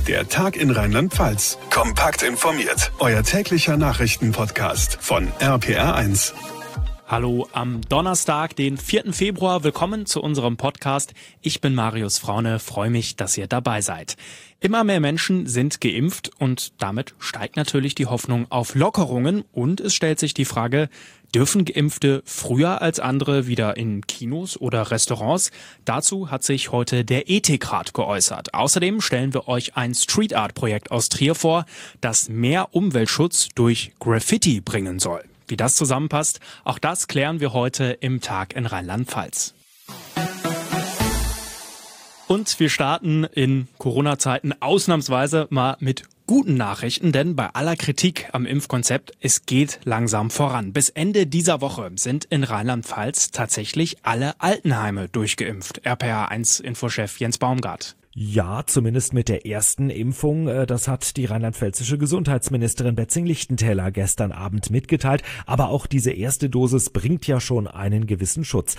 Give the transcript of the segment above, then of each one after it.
Der Tag in Rheinland-Pfalz. Kompakt informiert. Euer täglicher Nachrichtenpodcast von RPR1. Hallo am Donnerstag, den 4. Februar. Willkommen zu unserem Podcast. Ich bin Marius Fraune, freue mich, dass ihr dabei seid. Immer mehr Menschen sind geimpft und damit steigt natürlich die Hoffnung auf Lockerungen. Und es stellt sich die Frage, dürfen Geimpfte früher als andere wieder in Kinos oder Restaurants? Dazu hat sich heute der Ethikrat geäußert. Außerdem stellen wir euch ein Street Art Projekt aus Trier vor, das mehr Umweltschutz durch Graffiti bringen soll. Wie das zusammenpasst, auch das klären wir heute im Tag in Rheinland-Pfalz. Und wir starten in Corona-Zeiten ausnahmsweise mal mit guten Nachrichten, denn bei aller Kritik am Impfkonzept, es geht langsam voran. Bis Ende dieser Woche sind in Rheinland-Pfalz tatsächlich alle Altenheime durchgeimpft. RPR1-Infochef Jens Baumgart. Ja, zumindest mit der ersten Impfung. Das hat die rheinland-pfälzische Gesundheitsministerin Betzing-Lichtentäler gestern Abend mitgeteilt. Aber auch diese erste Dosis bringt ja schon einen gewissen Schutz.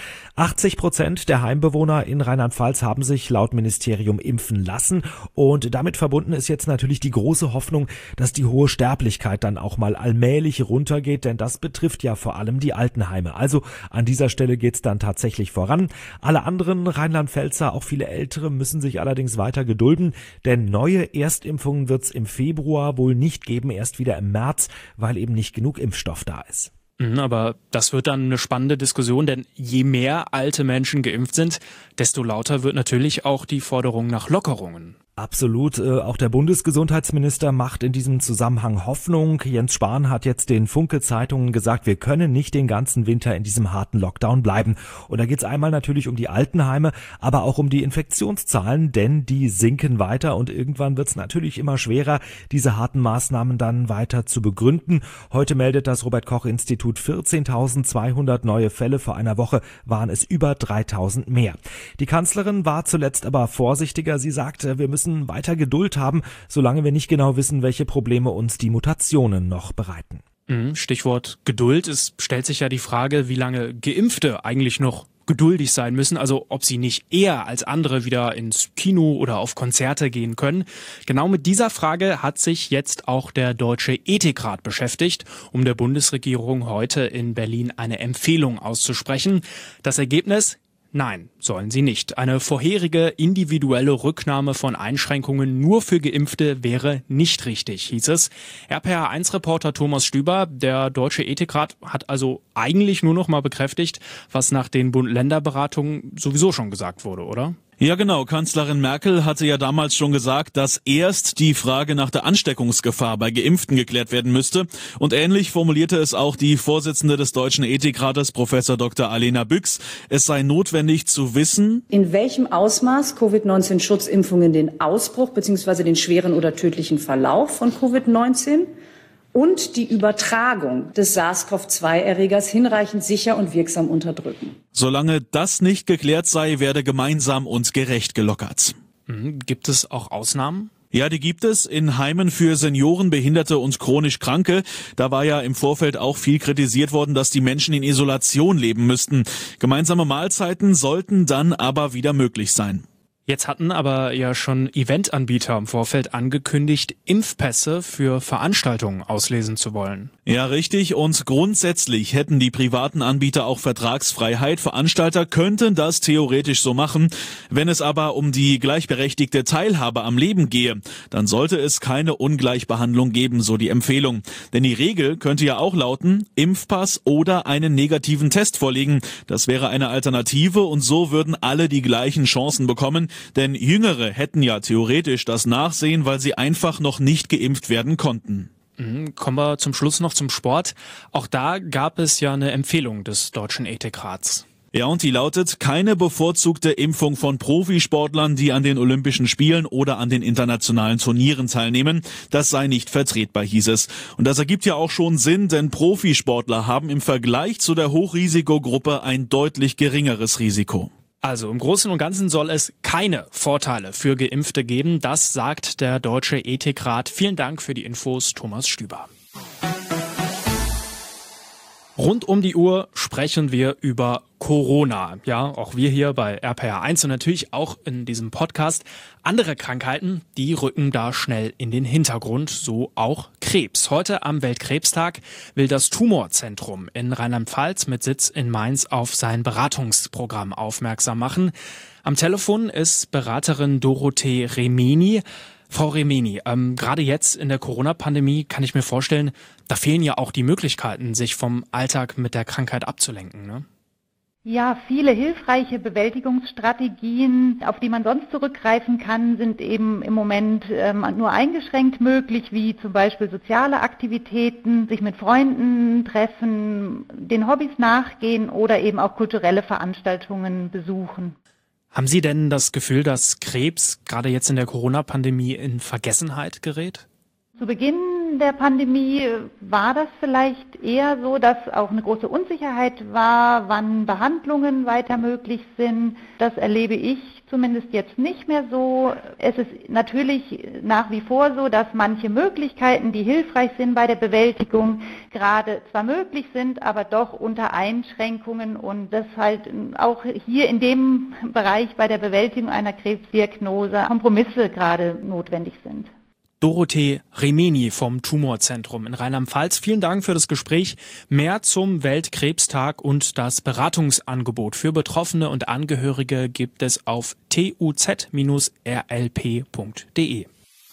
80% der Heimbewohner in Rheinland-Pfalz haben sich laut Ministerium impfen lassen. Und damit verbunden ist jetzt natürlich die große Hoffnung, dass die hohe Sterblichkeit dann auch mal allmählich runtergeht. Denn das betrifft ja vor allem die Altenheime. Also an dieser Stelle geht's dann tatsächlich voran. Alle anderen Rheinland-Pfälzer, auch viele Ältere, müssen sich allerdings weiter gedulden, denn neue Erstimpfungen wird es im Februar wohl nicht geben, erst wieder im März, weil eben nicht genug Impfstoff da ist. Aber das wird dann eine spannende Diskussion, denn je mehr alte Menschen geimpft sind, desto lauter wird natürlich auch die Forderung nach Lockerungen. Absolut. Auch der Bundesgesundheitsminister macht in diesem Zusammenhang Hoffnung. Jens Spahn hat jetzt den Funke-Zeitungen gesagt, wir können nicht den ganzen Winter in diesem harten Lockdown bleiben. Und da geht es einmal natürlich um die Altenheime, aber auch um die Infektionszahlen, denn die sinken weiter und irgendwann wird es natürlich immer schwerer, diese harten Maßnahmen dann weiter zu begründen. Heute meldet das Robert-Koch-Institut 14.200 neue Fälle. Vor einer Woche waren es über 3.000 mehr. Die Kanzlerin war zuletzt aber vorsichtiger. Sie sagte, wir müssen weiter Geduld haben, solange wir nicht genau wissen, welche Probleme uns die Mutationen noch bereiten. Stichwort Geduld. Es stellt sich ja die Frage, wie lange Geimpfte eigentlich noch geduldig sein müssen, also ob sie nicht eher als andere wieder ins Kino oder auf Konzerte gehen können. Genau mit dieser Frage hat sich jetzt auch der Deutsche Ethikrat beschäftigt, um der Bundesregierung heute in Berlin eine Empfehlung auszusprechen. Das Ergebnis: Nein, sollen sie nicht. Eine vorherige individuelle Rücknahme von Einschränkungen nur für Geimpfte wäre nicht richtig, hieß es. RPR1-Reporter Thomas Stüber, der Deutsche Ethikrat hat also eigentlich nur noch mal bekräftigt, was nach den Bund-Länder-Beratungen sowieso schon gesagt wurde, oder? Ja genau, Kanzlerin Merkel hatte ja damals schon gesagt, dass erst die Frage nach der Ansteckungsgefahr bei Geimpften geklärt werden müsste. Und ähnlich formulierte es auch die Vorsitzende des Deutschen Ethikrates, Professor Dr. Alena Büchs. Es sei notwendig zu wissen, in welchem Ausmaß Covid-19-Schutzimpfungen den Ausbruch bzw. den schweren oder tödlichen Verlauf von Covid-19 und die Übertragung des SARS-CoV-2-Erregers hinreichend sicher und wirksam unterdrücken. Solange das nicht geklärt sei, werde gemeinsam und gerecht gelockert. Gibt es auch Ausnahmen? Ja, die gibt es in Heimen für Senioren, Behinderte und chronisch Kranke. Da war ja im Vorfeld auch viel kritisiert worden, dass die Menschen in Isolation leben müssten. Gemeinsame Mahlzeiten sollten dann aber wieder möglich sein. Jetzt hatten aber ja schon Eventanbieter im Vorfeld angekündigt, Impfpässe für Veranstaltungen auslesen zu wollen. Ja, richtig. Und grundsätzlich hätten die privaten Anbieter auch Vertragsfreiheit. Veranstalter könnten das theoretisch so machen. Wenn es aber um die gleichberechtigte Teilhabe am Leben gehe, dann sollte es keine Ungleichbehandlung geben, so die Empfehlung. Denn die Regel könnte ja auch lauten, Impfpass oder einen negativen Test vorlegen. Das wäre eine Alternative und so würden alle die gleichen Chancen bekommen. Denn Jüngere hätten ja theoretisch das Nachsehen, weil sie einfach noch nicht geimpft werden konnten. Kommen wir zum Schluss noch zum Sport. Auch da gab es ja eine Empfehlung des Deutschen Ethikrats. Ja, und die lautet, keine bevorzugte Impfung von Profisportlern, die an den Olympischen Spielen oder an den internationalen Turnieren teilnehmen. Das sei nicht vertretbar, hieß es. Und das ergibt ja auch schon Sinn, denn Profisportler haben im Vergleich zu der Hochrisikogruppe ein deutlich geringeres Risiko. Also im Großen und Ganzen soll es keine Vorteile für Geimpfte geben. Das sagt der Deutsche Ethikrat. Vielen Dank für die Infos, Thomas Stüber. Rund um die Uhr sprechen wir über Corona. Ja, auch wir hier bei RPR1 und natürlich auch in diesem Podcast. Andere Krankheiten, die rücken da schnell in den Hintergrund, so auch Krebs. Heute am Weltkrebstag will das Tumorzentrum in Rheinland-Pfalz mit Sitz in Mainz auf sein Beratungsprogramm aufmerksam machen. Am Telefon ist Beraterin Dorothee Remeni. Frau Remeni, gerade jetzt in der Corona-Pandemie kann ich mir vorstellen, da fehlen ja auch die Möglichkeiten, sich vom Alltag mit der Krankheit abzulenken, ne? Ja, viele hilfreiche Bewältigungsstrategien, auf die man sonst zurückgreifen kann, sind eben im Moment nur eingeschränkt möglich, wie zum Beispiel soziale Aktivitäten, sich mit Freunden treffen, den Hobbys nachgehen oder eben auch kulturelle Veranstaltungen besuchen. Haben Sie denn das Gefühl, dass Krebs gerade jetzt in der Corona-Pandemie in Vergessenheit gerät? Zu Beginn der Pandemie war das vielleicht eher so, dass auch eine große Unsicherheit war, wann Behandlungen weiter möglich sind. Das erlebe ich zumindest jetzt nicht mehr so. Es ist natürlich nach wie vor so, dass manche Möglichkeiten, die hilfreich sind bei der Bewältigung, gerade zwar möglich sind, aber doch unter Einschränkungen und dass halt auch hier in dem Bereich bei der Bewältigung einer Krebsdiagnose Kompromisse gerade notwendig sind. Dorothee Remeni vom Tumorzentrum in Rheinland-Pfalz. Vielen Dank für das Gespräch. Mehr zum Weltkrebstag und das Beratungsangebot für Betroffene und Angehörige gibt es auf tuz-rlp.de.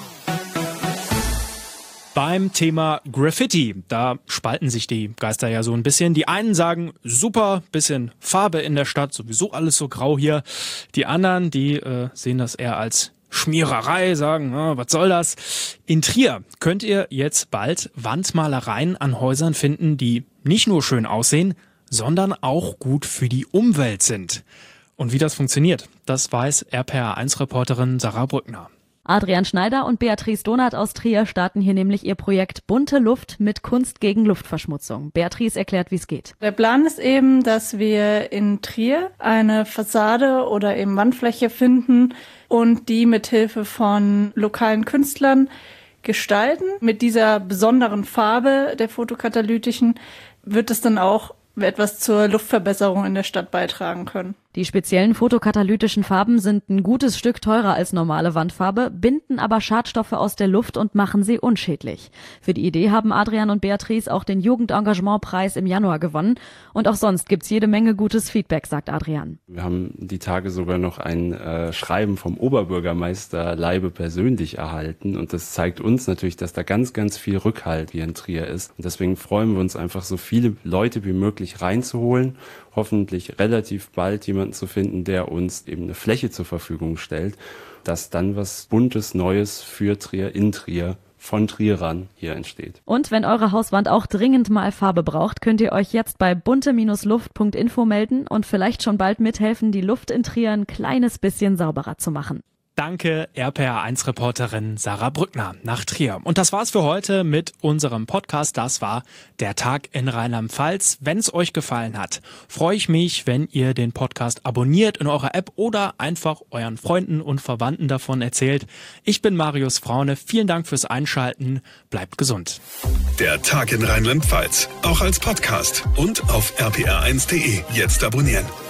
Beim Thema Graffiti, da spalten sich die Geister ja so ein bisschen. Die einen sagen, super, bisschen Farbe in der Stadt, sowieso alles so grau hier. Die anderen, die sehen das eher als Schmiererei, sagen, was soll das? In Trier könnt ihr jetzt bald Wandmalereien an Häusern finden, die nicht nur schön aussehen, sondern auch gut für die Umwelt sind. Und wie das funktioniert, das weiß RPR1-Reporterin Sarah Brückner. Adrian Schneider und Beatrice Donath aus Trier starten hier nämlich ihr Projekt Bunte Luft mit Kunst gegen Luftverschmutzung. Beatrice erklärt, wie es geht. Der Plan ist eben, dass wir in Trier eine Fassade oder eben Wandfläche finden und die mit Hilfe von lokalen Künstlern gestalten. Mit dieser besonderen Farbe der photokatalytischen wird es dann auch etwas zur Luftverbesserung in der Stadt beitragen können. Die speziellen photokatalytischen Farben sind ein gutes Stück teurer als normale Wandfarbe, binden aber Schadstoffe aus der Luft und machen sie unschädlich. Für die Idee haben Adrian und Beatrice auch den Jugendengagementpreis im Januar gewonnen. Und auch sonst gibt's jede Menge gutes Feedback, sagt Adrian. Wir haben die Tage sogar noch ein Schreiben vom Oberbürgermeister Leibe persönlich erhalten. Und das zeigt uns natürlich, dass da ganz, ganz viel Rückhalt hier in Trier ist. Und deswegen freuen wir uns einfach, so viele Leute wie möglich reinzuholen. Hoffentlich relativ bald jemanden zu finden, der uns eben eine Fläche zur Verfügung stellt, dass dann was Buntes, Neues für Trier, in Trier, von Trierern hier entsteht. Und wenn eure Hauswand auch dringend mal Farbe braucht, könnt ihr euch jetzt bei bunte-luft.info melden und vielleicht schon bald mithelfen, die Luft in Trier ein kleines bisschen sauberer zu machen. Danke, RPR1-Reporterin Sarah Brückner nach Trier. Und das war's für heute mit unserem Podcast. Das war der Tag in Rheinland-Pfalz. Wenn es euch gefallen hat, freue ich mich, wenn ihr den Podcast abonniert in eurer App oder einfach euren Freunden und Verwandten davon erzählt. Ich bin Marius Fraune. Vielen Dank fürs Einschalten. Bleibt gesund. Der Tag in Rheinland-Pfalz, auch als Podcast und auf rpr1.de. Jetzt abonnieren.